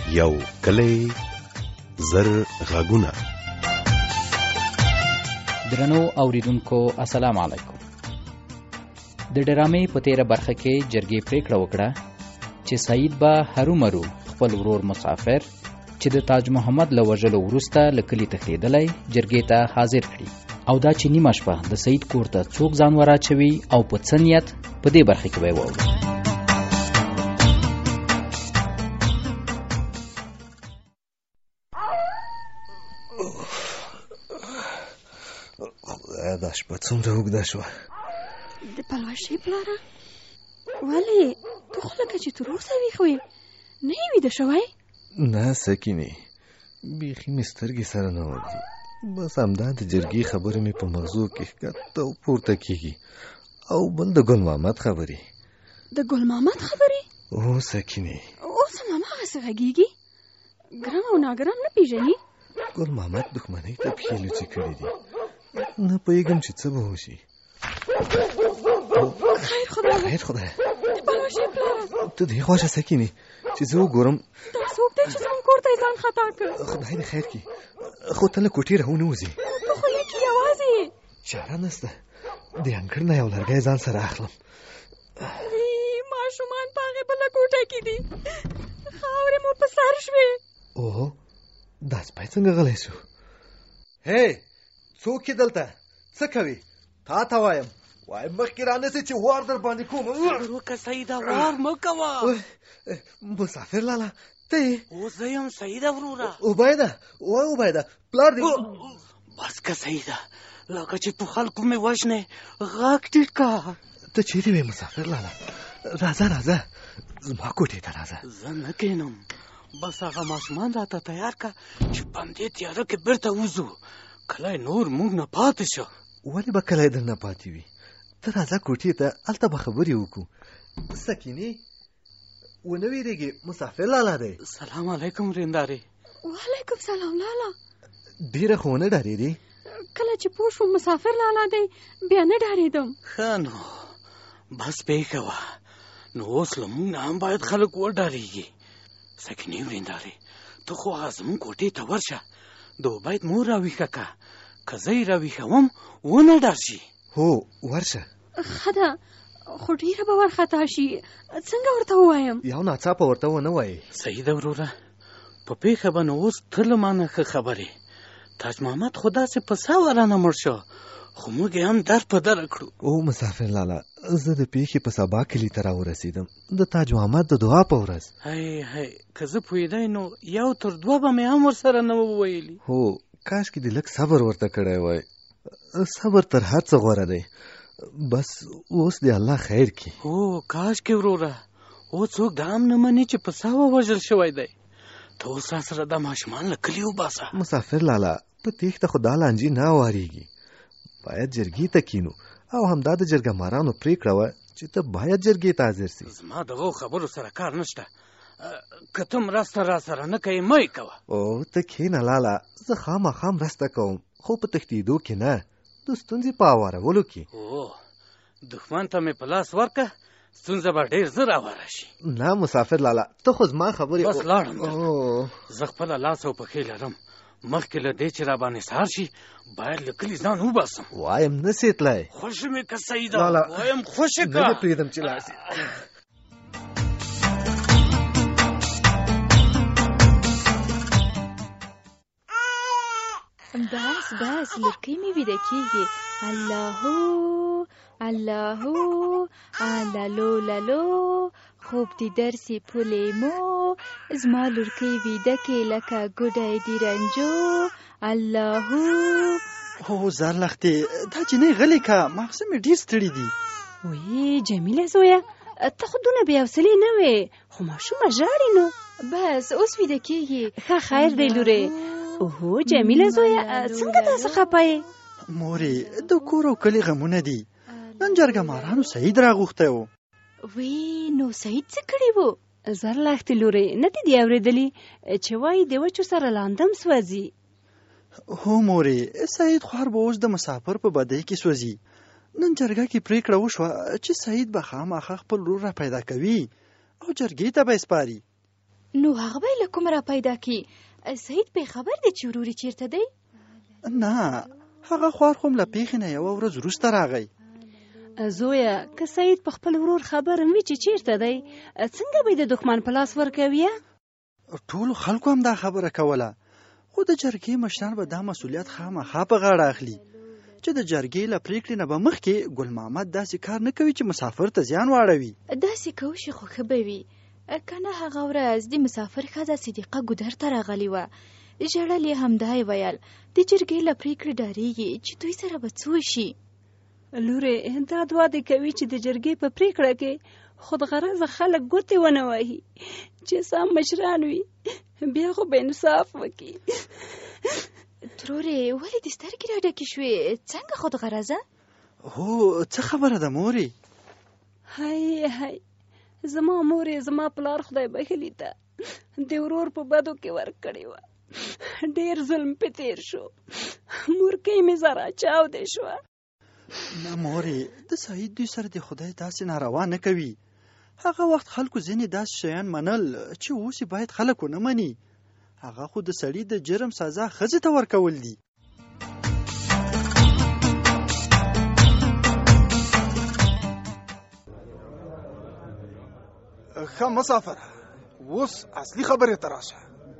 یو کلی زر غږونه. درنو اوریدونکو السلام علیکم. د ډرامې په تیره برخه کې جرګې پریکړه وکړه چې سعید به هرومرو خپل ورور مسافر چې د تاج محمد له وژلو وروسته له کلي تښتېدلی جرګې ته حاضر کړي، او دا چې نیمه شپه د سعید کور ته څوک ځان وراچوي او په څه نیت، په دې برخه کې به یې واورو. دا شپه څومره اوږده شوه. د پلوشې پلاره، ولې تو خو لکه چې تر اوسه ویښ وې، نه یې ویده شوی؟ نه سکینې، بیخي مې سترګې سره نه ورځي. بس همدا د جرګې خبرې مې په مغزو کې ښکته او پورته کېږي، او بل د ګل محمد خبرې. د ګل محمد خبرې؟ او سکینې، اوس هم هماغسې غږېږي؟ ګرم او ناګرم نه پېژني؟ ګل محمد دښمنۍ ته پښې لوڅې کړي دي، نه پوهېږم چې څه به وشي. خیر خدای، خیر خدای. د پلوشې پلاره، ته دې خواشه سکینې چې زه وګورم دا څوک دی چې زموږ کور ته یې ځان خطا کړ؟ خدای دې خیر کړي، خو ته له کوټې راونوځې. ته خو لیکې یوازې یې. چاره نسته، د انګړ نه یو لرګی ځان سره اخلم. ماشومان په هغې بله کوټه کې دي، خاورې مو په سر شوې. اوه، دا سپی څنګه غلی شو؟ هی، څوک یې دلته؟ څه کوي؟ تا ته وایم مخکې رانسې چې وار در باندې کوم. صبر وکړه سعیده، وار مه کوه. مسافر لالا ته یې؟ اوس زه یم سعیده وروره. عبیده، وای عبیده، پلار دې. بس که سعیده، لکه چې په خلکو مې وژنې، غږ ټیټ که. ته چیرې وې مسافر لالا؟ راځه راځه، زما کوټې ته راځه. زه نه کینم، بس هغه ماشومان راته تیار که چې په همدې تیاره کې بیرته وځو. کلی نور موږ نه پاتې شه. ولې به کلی در نه پاتې وي؟ ته راځه کوټې ته، هلته به خبرې وکړو. سکینې، ونه ویرېږې، مسافر لالا دی. سلام علیکم رندارې. وعلیکم سلام لالا. ډېره خو ونه ډارېدې؟ کله چې پوه شوم مسافر لالا دی، بیا نه ډارېدم. ښه نو بس پېښه وه، نو اوس له موږ نه هم باید خلک وډارېږي. سکینې ورندارې، ته خو هغه زموږ کوټې ته ورشه، د عبید مور راویښه که، که زه یې راویښوم ونه ډار شي. هو ورشه. ښه ده، خو ډېره به ورخطا شي، څنګه ورته ووایم؟ یو ناڅاپه ورته ونه وایې. سعیده وروره، په پېښه به نو اوس ته له ما نه ښه خبرې. تاج محمد خو داسې په ساه رانه مړ شو، خو موږ یې هم در په دره کړو. او مسافر لالا، زه د پېښې په سبا کلي ته راورسېدم، د تاج محمد د دعا په ورځ. هی که زه پوهېدی نو یو تر دوه به مې هم ورسره نه وویلي. هو، کاشکې دې لږ صبر ورته کړی وای. صبر تر هر څه غوره دی. بس اوس دې الله خیر کړي. هو کاشکې وروره، او څوک دا هم نه مني چې په ساه ووژل شوی دی. ته اوس راسره دا ماشومان له کلي وباسه. مسافر لالا، په تېښته خو دا لانجې نه واریږي. باید جرګې ته کینو، او همدا د جرګه مارانو پرېکړه وه چې ته باید جرګې ته حاضر سي. زما دغو خبرو سره کار نشته، که ته مرسته راسره نه کوې مه یې کوه. او ته کښېنه لالا، زه خامخا مرسته کوم، خو په تښتېدو کې نه، د ستونزې په هوارولو کې. او دښمن ته مې په لاس ورکه، ستونزه به ډېر زر هواره شي. نه مسافر لالا، ته خو زما خبرې. بس لاړم درته، زه خپله لاس او پښې لرم. مخکې له دې چې را باندې سهار شي باید له کلي ځان وباسم. وایم نه سې تلی. خوښه مې که سعیده، لالا وایم خوښه که. نه دې پرېږدم چې لاړ سي. بس لړکۍ مې ویده کېږي. اللهو اللهو الالو لالو، خوب دې درسي پولې مو، زما لړکۍ ویده کې لکه ګوډی دې رنجو. اللهو. هو زرلختې، دا جنۍ غلې که، مغزه مې ډېر ستړي دي. وی جمیله زویه، ته خو دونه بې حوصلې نه وې، خو ماشومه ژاړي نو. بس اوس ویده کېږي. ښه خیر دی لورې. اوهو جمیله زویه، څنګه داسې خفه یې؟ مورې، د کور او کلي غمونه دي. نن جرګه مارانو سعید راغوښتی و. وی نو سعید څه کړي وو؟ زرلختې لورې، نه دې دې اورېدلي چې وایي د وچو سره لاندم سوځي؟ هو مورې، سعید خوار به اوس د مسافر په بدۍ کې سوځي. نن جرګه کې پریکړه وشوه چې سعید به خامخا خپل ورور را پیدا کوي او جرګې ته به یې سپاري. نو هغه به له کوم را پیدا کی؟ سعید په خبر دی چې وروري چیرته دی؟ نه، هغه خوار خو له پیښې نه یوه ورځ وروسته راغی. زویه، که سعید په خپل ورور خبر وي چې چیرته دی، څنګه به د دښمن په لاس ورکوي؟ ټولو خلکو هم دا خبره کوله، خو د جرګې مشران به دا مسؤلیت خامخا په غاړه اخلي چې د جرګې له پریکړې نه به مخکې ګل محمد داسې کار نه کوي چې مسافر ته زیان واړوي. داسې کوشي خو ښه به وي. کنه هغه ورځ د مسافر ښځه صدیقه ګودر ته راغلې وه، ژړل یې همدا یې ویل د جرګې له پریکړې ډارېږي چې دوی سره به څه وشي. لورې، دا دعا دې کوي چې د جرګې په پریکړه کې خودغرضه خلک ګوتې ونه وهي، چې سم مشران وي بیا خو به انصاف وکړي. ترورې ولې د سترګې راډکې شوې؟ څنګه خودغرضه؟ هو، څه خبره ده مورې؟ هی زما مورې زما پلار خدای بخښلي ته د ورور په بدو کې ورکړې وه، ډېر ظلم په تیر شو، مورکۍ مې زره چاودې شوه. نه مورې، د سعید دوی سره د خدای داسې ناروا نه کوي. هغه وخت خلکو ځینې داسې شیان منل چې اوس یې باید خلک ونه مني. هغه خو د سړي د جرم سزا ښځې ته ورکول دي. ښه مسافره، اوس اصلي خبرې ته راشه.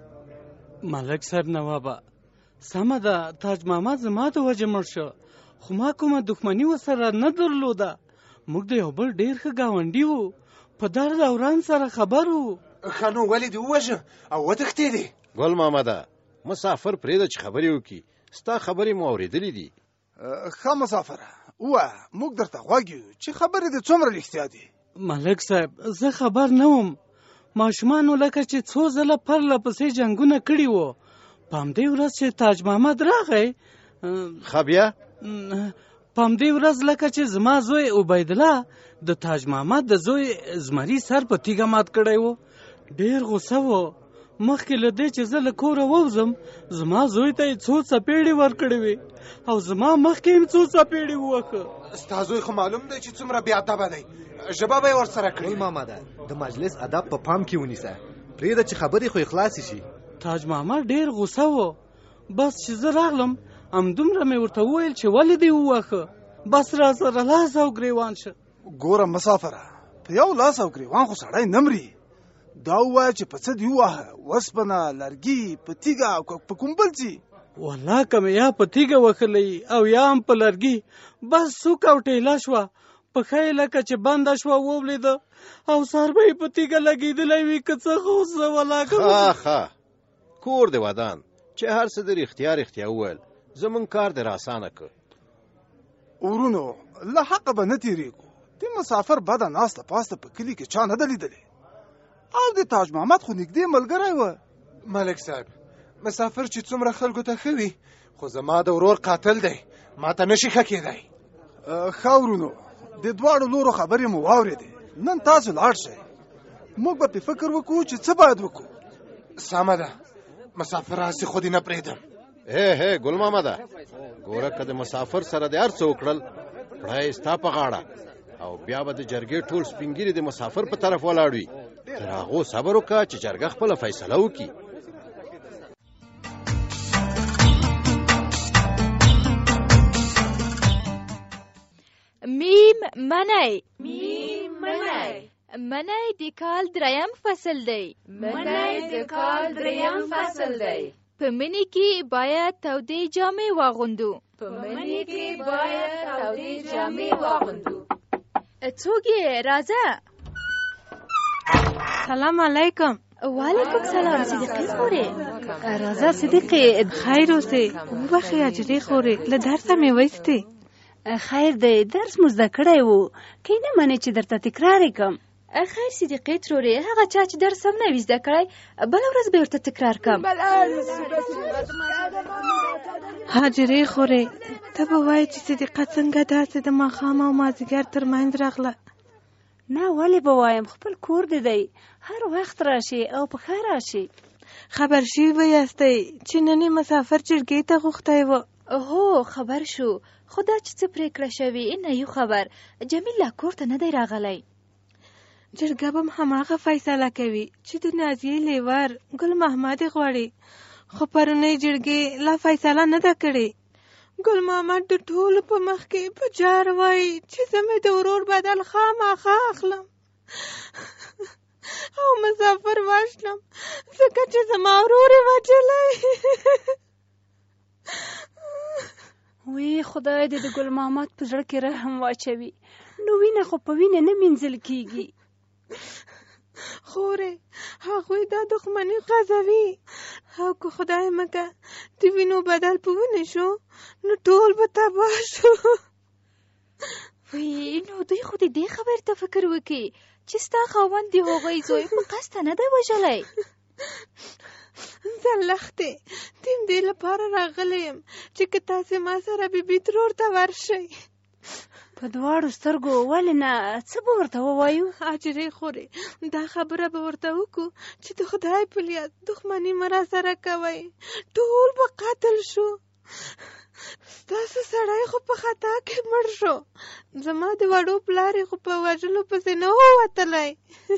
ملک صاحب نوابه، سمه ده، تاج محمد زما د وجه مړ شو، خو ما کومه دښمني ورسره نه درلوده. موږ د یو بل ډېر ښه ګاونډي وو، په درد او رنځ سره خبر وو. ښه نو ولې دې ووژه او وتښتېدې؟ ګل محمده، مسافر پرېږده چې خبرې وکړي، ستا خبرې مو اورېدلې دي. ښه مسافره، ووایه، موږ درته غوږ یو چې خبرې دې څومره رښتیا دي. ملک صاحب، زه خبر نه وم. ماشومانو لکه چې څو ځله پرله پسې جنګونه کړي وو، په همدې ورځ چې تاج محمد راغی، ښه بیا؟ په همدې ورځ لکه چې زما زوی عبیدالله د تاج محمد د زوی زمري سر په تیږه مات کړی و. ډېر غوسه و. مخکې له دې چې زه له کوره ووځم، زما زوی ته یې څو څپېړې ورکړې وې او زما مخکې هم څو څپېړې ووهه. ستا زوی خو معلوم دی چې څومره بې ادبه دی، ژبه به یې ورسره کړي. ګل محمده، د مجلس ادب په پام کې ونیسه، پرېږده چې خبرې خو خلاصې شي. تاج محمد ډېر غوسه و. بس چې زه راغلم همدومره مې ورته وویل چې ولې دې ووهه، بس را سره لاس او ګریوان شه. ګوره مسافره، په یو لاس او ګریوان خو سړی نه مري. دا ووایه چې په څه دې ووهه، وسپنه، لرګي، په تیږه او په کوم بل ځي؟ والله که مې یا په تیږه وهلی او یا هم په لرګي، بس څوک او ټیله شوه، پښه یې لکه چې بنده شوه وولېده او سر به یې په تیږه لګېدلی وي. که څه خو زه ولاکه ښه کور دې ودان چې هر څه دې رښتیا وویل، زمونږ کار دې راسانه کړ. ورونو، له حقه به نه تېرېږو. د مسافر بده ناسته پاسته په کلي کې چا نه ده لیدلې، او د تاج محمد خو نږدې ملګری و. ملک صاحب، مسافر چې څومره خلکو ته ښه وي، خو زما د ورور قاتل دی، ما ته نشي ښه کېدی. ښه ورونو، د دواړو لورو خبرې مو واورېدې، نن تاسو لاړ شئ، موږ به پې فکر وکړو چې څه باید وکړو. سمه ده، مسافر راسي خو دې نه پرېږدم. هی ګل محمده، ګوره که د مسافر سره دې هر څه وکړل، پړی یې ستا په غاړه، او بیا به د جرګې ټول سپین ږیري د مسافر په طرف ولاړ وي. تر هغو صبر وکړه چې جرګه خپله فیصله وکړي. منی د کال دریم فصل دی. په مني کې باید تودې جامې واغوندو. څوک یې؟ راځه. سلام علیکم. وعلیکم سلام. صدیقې خورې؟ راځه صدیقې، خیر اوسې. وبخښې اجرې خورې، له درسه مې وایستې. خیر دی، درس مو زده کړی و، که نه منې چې درته تکرار یې کړم؟ خیر صدیقې ترورې، هغه چا چې درس هم نه وي زده کړی، بله ورځ به ورته تکرار کړم. حاجرې خورې، ته به وایې چې صدیقه څنګه داسې د ماښام او مازدیګر تر منځ راغله؟ نه، ولې به وایم، خپل کور دې دی، هر وخت راشي او په ښه راشي. خبر شوي به یاستئ چې نن یې مسافر جرګې ته غوښتی و؟ هو، خبر شو، خو دا چې څه پرېکړه شوې نه یو خبر. جمیل لا کور ته نه دی راغلی. جرګه به هماغه فیصله کوي چې د نازیې لیور ګل محمد غواړي، خو پرونی جرګې لا فیصله نه ده کړې. ګل محمد د ټولو په مخ کې په جار وایي چې زه مې د ورور بدل خامخا اخلم او مسافر وشلم ځکه چې زما ورور یې وجلی. وی خدای دې د ګل محمد په زړه کې رحم واچوي، نو وینه خو په وینه نه مینځل کیږي. خورې هغوی دا دښمني غځوي، او که خدای مکه د وینو بدل په ونه شو نو ټول به تباه شو. وی نو دوی خو دې خبرې ته فکر وکړي چې ستا خاوند د هغوی زوی په قصد نه دی وژلی. زه لښتې دې دې لپاره راغلی یم چې که تاسې ما سره بیبي ترور ته ورشئ. په دواړو سترګو ولې نه؟ څه به ورته ووایو؟ حاجرې خورې دا خبره به ورته وکړو چې د خدای په لیاد دښمني مه راسره کوئ، ټول به قتل شو. ستاسو سړی خو په خطا کې مړ شو، زما د وړو پلار یې خو په وژلو پسې نه و وتلی.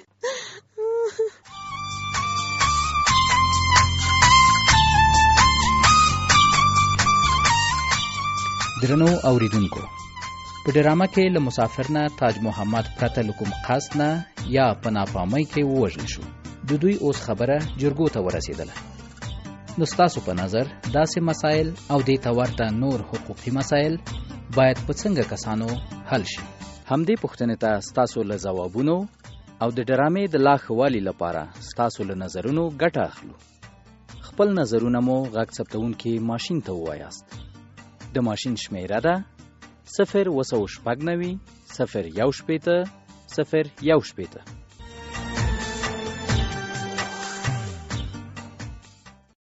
درنو اوریدونکو، په ډرامه کې له مسافر نه تاج محمد پرته له کوم قصد نه یا په ناپامۍ کې ووژل شو. د دوی اوس خبره جرګو ته ورسېدله. نو ستاسو په نظر داسې مسایل او دې ته ورته نور حقوقي مسایل باید په څنګه کسانو حل شي؟ همدې پوښتنې ته ستاسو له ځوابونو او د ډرامې د لا ښه والي لپاره ستاسو له نظرونو ګټه اخلو. خپل نظرونه مو غږ ثبتونکي ماشین ته ووایاست. د ماشین شمیره ده 0 2 6 9 0 1 0 1 0